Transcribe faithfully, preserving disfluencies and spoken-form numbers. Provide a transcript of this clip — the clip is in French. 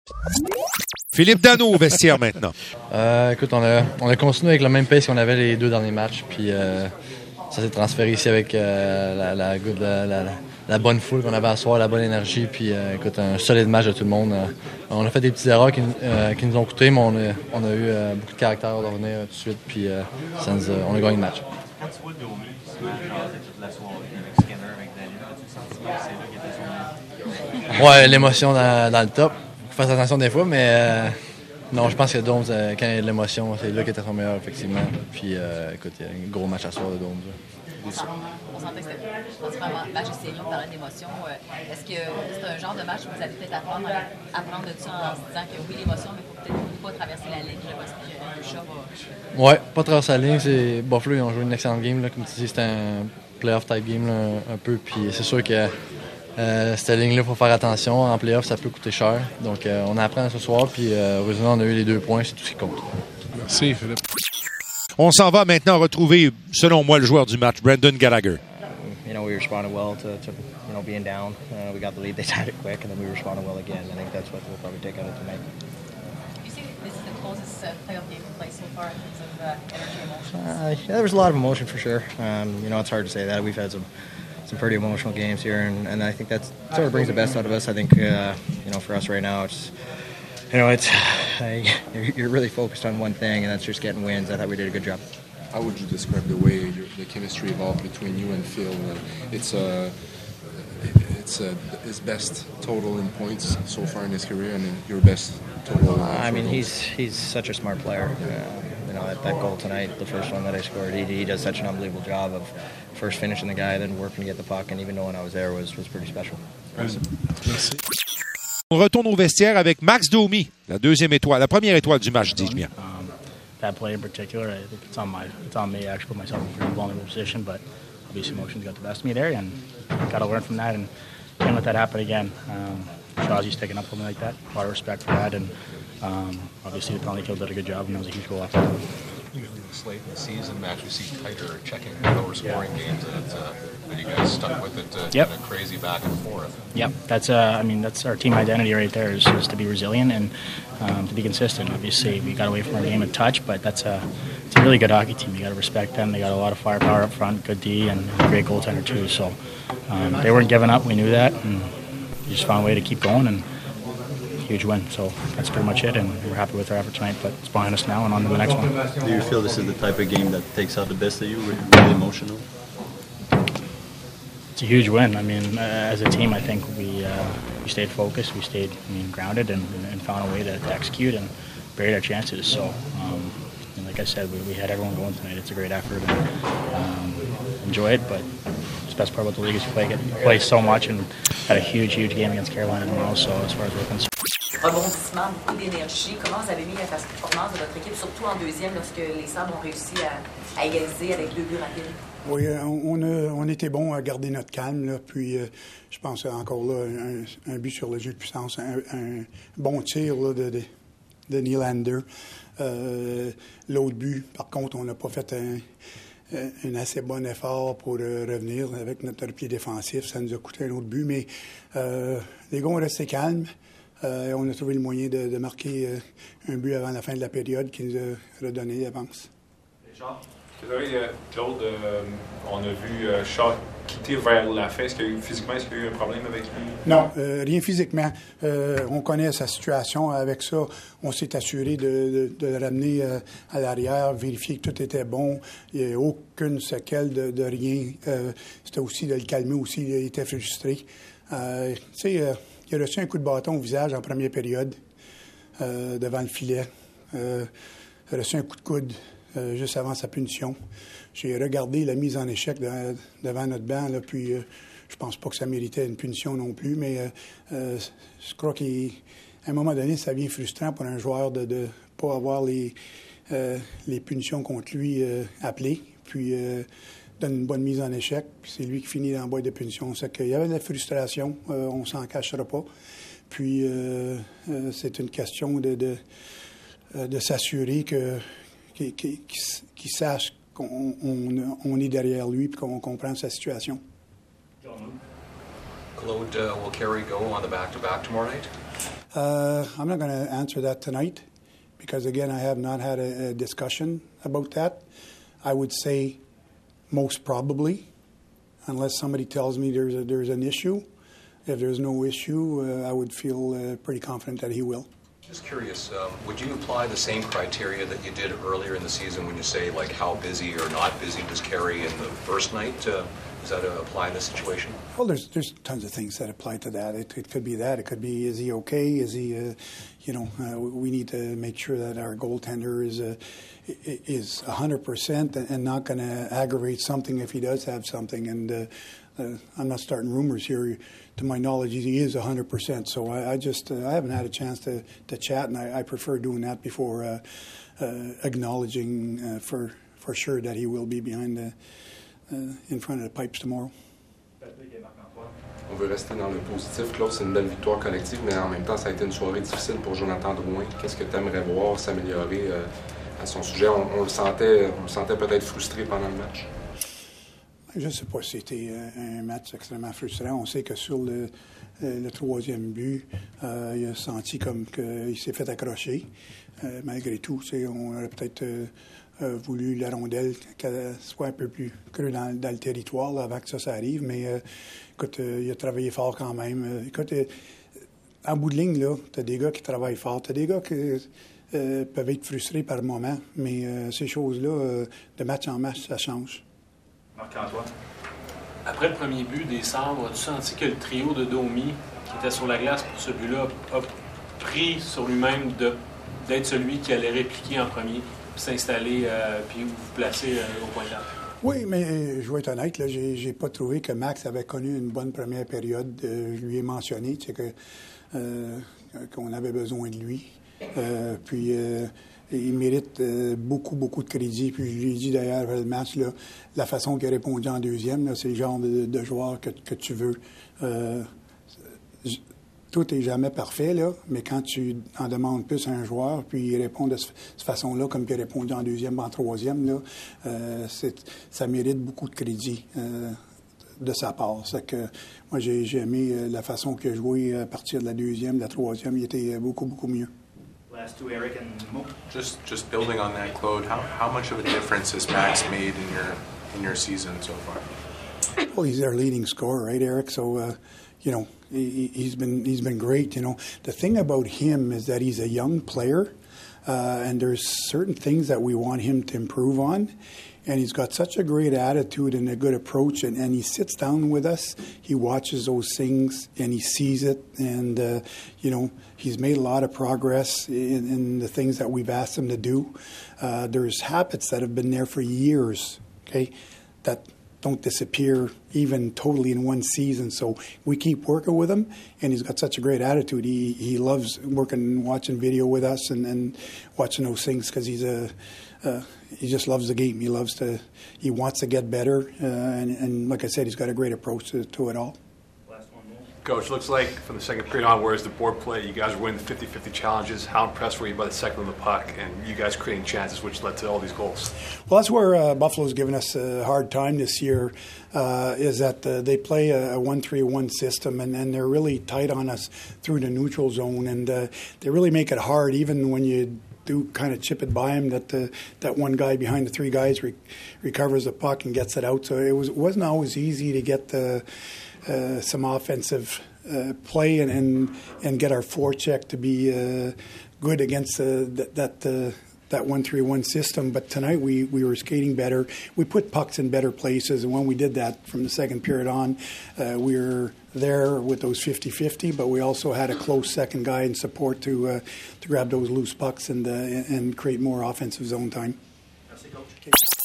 Philippe Danault au vestiaire maintenant. Euh, écoute, on a, on a continué avec le même pace qu'on avait les deux derniers matchs. Puis euh, ça s'est transféré ici avec euh, la, la, la, la, la, la bonne foule qu'on avait à soir, la bonne énergie. Puis euh, écoute, un solide match de tout le monde. Euh, on a fait des petites erreurs qui, euh, qui nous ont coûté, mais on a, on a eu euh, beaucoup de caractère à revenir euh, tout de suite. Puis euh, ça nous a, on a gagné le match. Quand tu vois Domi se jaser toute la soirée avec Skinner, avec Daniel, as-tu le sentiment que c'est là qu'il était son Ouais, l'émotion dans, dans le top. Faut faire attention des fois, mais euh, non, je pense que Domes, euh, quand il y a de l'émotion, c'est là qu'il était son meilleur, effectivement. Puis euh, écoute, il y a un gros match à soir de Domes. On sentait que c'était principalement match de série, on parlait d'émotion. Est-ce que c'est un genre de match où vous allez peut-être apprendre, apprendre de ça en se disant que oui, l'émotion, mais il faut peut-être pas traverser la ligne parce que le chat va... Ouais, pas traverser la ligne. C'est... Buffalo, ils ont joué une excellente game. Là. Comme tu dis, c'était un playoff type game là, un, un peu. Puis c'est sûr que euh, cette ligne-là, il faut faire attention. En playoff, ça peut coûter cher. Donc euh, on apprend ce soir. Puis euh, heureusement, on a eu les deux points. C'est tout ce qui compte. Merci, Philippe. On s'en va maintenant retrouver, selon moi, le joueur du match, Brendan Gallagher. You know, we responded well to, to you know, being down. Uh, we got the lead, they tied it quick, and then we responded well again. I think that's what we'll probably take out of tonight. You see, this is the closest uh, playoff game we've played so far in terms of uh, energy and emotions. Uh, yeah, there was a lot of emotion for sure. Um, you know, it's hard to say that. We've had some some pretty emotional games here, and, and I think that sort of brings the best out of us. I think, uh, you know, for us right now, it's, you know, it's uh, you're really focused on one thing, and that's just getting wins. I thought we did a good job. How would you describe the way your, the chemistry evolved between you and Phil? Uh, it's uh, it's uh, his best total in points so far in his career, and your best total. Uh, I mean, goals. he's he's such a smart player. Uh, you know, that, that goal tonight, the first one that I scored, he, he does such an unbelievable job of first finishing the guy, then working to get the puck, and even knowing I was there was was pretty special. Awesome. Merci. On retourne au vestiaire avec Max Domi, la deuxième étoile, la première étoile du match, dis-je bien. Um, that play in particular, I think it's on my, it's on me. I actually put myself in a pretty vulnerable position, but obviously emotions got the best of me there, and got to learn from that and can't let that happen again. Um, Shawzy's taking up something like that. A lot of respect for that, and um, obviously the penalty kill did a good job, and that was a huge goal after that. Usually this late in the season, match we see tighter checking, lower scoring yeah. games, and it's, uh, you guys stuck with it, uh, yep. kind of crazy back and forth. Yep, that's uh, I mean that's our team identity right there is, is to be resilient and um, to be consistent. Obviously, we got away from our game of touch, but that's a it's a really good hockey team. You got to respect them. They got a lot of firepower up front, good D, and a great goaltender too. So um, they weren't giving up. We knew that, and we just found a way to keep going and. Huge win, so that's pretty much it, and we're happy with our effort tonight, but it's behind us now and on to the next one. Do you feel this is the type of game that takes out the best of you, really emotional? It's a huge win. I mean, uh, as a team, I think we uh, we stayed focused, we stayed I mean, grounded, and, and found a way to, to execute and buried our chances. So, um, and like I said, we, we had everyone going tonight. It's a great effort, and um, enjoy it, but the best part about the league is you play, get, play so much and had a huge, huge game against Carolina tomorrow, so as far as we're concerned. Rebondissement, beaucoup d'énergie. Comment vous avez mis la performance de votre équipe, surtout en deuxième, lorsque les Sabres ont réussi à, à égaliser avec deux buts rapides? Oui, on a, on était bon à garder notre calme, là, puis euh, je pense encore là, un, un but sur le jeu de puissance, un, un bon tir là, de, de, de Nylander. Euh, l'autre but, par contre, on n'a pas fait un, un assez bon effort pour euh, revenir avec notre pied défensif. Ça nous a coûté un autre but, mais euh, les gars ont resté calmes. Euh, on a trouvé le moyen de, de marquer euh, un but avant la fin de la période qui nous a redonné l'avance. Richard, Claude, euh, on a vu euh, Shaw quitter vers la fin. Est-ce qu'il y a eu, physiquement, est-ce qu'il y a eu un problème avec lui? Non, euh, rien physiquement. Euh, on connaît sa situation. Avec ça, on s'est assuré de, de, de le ramener euh, à l'arrière, vérifier que tout était bon. Il n'y a aucune séquelle de, de rien. Euh, c'était aussi de le calmer aussi. Il était frustré. Euh, tu sais, euh, il a reçu un coup de bâton au visage en première période, euh, devant le filet. Euh, il a reçu un coup de coude euh, juste avant sa punition. J'ai regardé la mise en échec de, devant notre banc, là, puis euh, je pense pas que ça méritait une punition non plus, mais euh, euh, je crois qu'à un moment donné, ça devient frustrant pour un joueur de ne pas avoir les, euh, les punitions contre lui euh, appelées, puis euh, donne une bonne mise en échec, puis c'est lui qui finit dans la boîte de punition. C'est qu'il y avait de la frustration, euh, on s'en cachera pas. Puis euh, euh, c'est une question de, de, de s'assurer que, qu'il, qu'il, qu'il sache qu'on on, on est derrière lui et qu'on comprend sa situation. Claude, uh, will Carey go on the back-to-back tomorrow night? Uh, I'm not going to answer that tonight because, again, I have not had a, a discussion about that. I would say most probably, unless somebody tells me there's a, there's an issue. If there's no issue, uh, I would feel uh, pretty confident that he will. Just curious, um, would you apply the same criteria that you did earlier in the season when you say, like, how busy or not busy was Carey in the first night? Uh, does that uh, apply in this situation? Well, there's there's tons of things that apply to that. It, it could be that. It could be, is he okay? Is he, uh, you know, uh, we need to make sure that our goaltender is uh, is one hundred percent and not going to aggravate something if he does have something. And uh, uh, I'm not starting rumors here. To my knowledge, he is one hundred percent. So I, I just uh, I haven't had a chance to, to chat, and I, I prefer doing that before uh, uh, acknowledging uh, for for sure that he will be behind the, uh, in front of the pipes tomorrow. On veut rester dans le positif. Claude, c'est une belle victoire collective, mais en même temps, ça a été une soirée difficile pour Jonathan Drouin. Qu'est-ce que tu aimerais voir s'améliorer euh, à son sujet? On, on le sentait, on le sentait peut-être frustré pendant le match. Je ne sais pas si c'était un match extrêmement frustrant. On sait que sur le, le troisième but, euh, il a senti comme qu'il s'est fait accrocher. Euh, malgré tout, on aurait peut-être euh, voulu la rondelle qu'elle soit un peu plus creux dans, dans le territoire là, avant que ça, ça arrive. Mais euh, écoute, euh, il a travaillé fort quand même. Euh, écoute, euh, en bout de ligne, tu as des gars qui travaillent fort. Tu as des gars qui euh, peuvent être frustrés par moment. Mais euh, ces choses-là, euh, de match en match, ça change. Marc-Antoine. Après le premier but des Sabres, as-tu senti que le trio de Domi, qui était sur la glace pour ce but-là, a pris sur lui-même de, d'être celui qui allait répliquer en premier, puis s'installer, euh, puis vous placer euh, au pointage? Oui, mais je vais être honnête, là, j'ai, j'ai pas trouvé que Max avait connu une bonne première période. Euh, je lui ai mentionné que, euh, qu'on avait besoin de lui. Euh, puis... Euh, il mérite euh, beaucoup, beaucoup de crédit. Puis je lui ai dit d'ailleurs après le match, là, la façon qu'il a répondu en deuxième, là, c'est le genre de, de joueur que, que tu veux. Euh, tout n'est jamais parfait, là, mais quand tu en demandes plus à un joueur, puis il répond de cette façon-là, comme il a répondu en deuxième, en troisième, là, euh, c'est, ça mérite beaucoup de crédit euh, de sa part. C'est que moi, j'ai, j'ai aimé euh, la façon qu'il a joué à partir de la deuxième, de la troisième. Il était beaucoup, beaucoup mieux. Last two, Eric and Mo. Just, just building on that, Claude. How, how much of a difference has Max made in your, in your season so far? Well, he's their leading scorer, right, Eric? So, uh, you know, he, he's been he's been great. You know, the thing about him is that he's a young player, uh, and there's certain things that we want him to improve on. And he's got such a great attitude and a good approach. And, and he sits down with us. He watches those things and he sees it. And, uh, you know, he's made a lot of progress in, in the things that we've asked him to do. Uh, there's habits that have been there for years, okay, that don't disappear even totally in one season. So we keep working with him, and he's got such a great attitude. He he loves working, watching video with us, and, and watching those things because he's a uh, he just loves the game. He loves to he wants to get better, uh, and, and like I said, he's got a great approach to, to it all. Coach, looks like from the second period onwards, the board play, you guys were winning the fifty-fifty challenges. How impressed were you by the second of the puck and you guys creating chances, which led to all these goals? Well, that's where uh, Buffalo's given us a hard time this year, uh, is that uh, they play a one three one system, and, and they're really tight on us through the neutral zone, and uh, they really make it hard, even when you do kind of chip it by him, that uh, that one guy behind the three guys re- recovers the puck and gets it out. So it, was, it wasn't always easy to get the... Uh, some offensive uh, play and, and and get our forecheck to be uh, good against uh, that that, uh, that one three one system. But tonight we, we were skating better. We put pucks in better places, and when we did that from the second period on, uh, we were there with those fifty-fifty, but we also had a close second guy in support to uh, to grab those loose pucks and uh, and create more offensive zone time. Merci, Coach. Okay.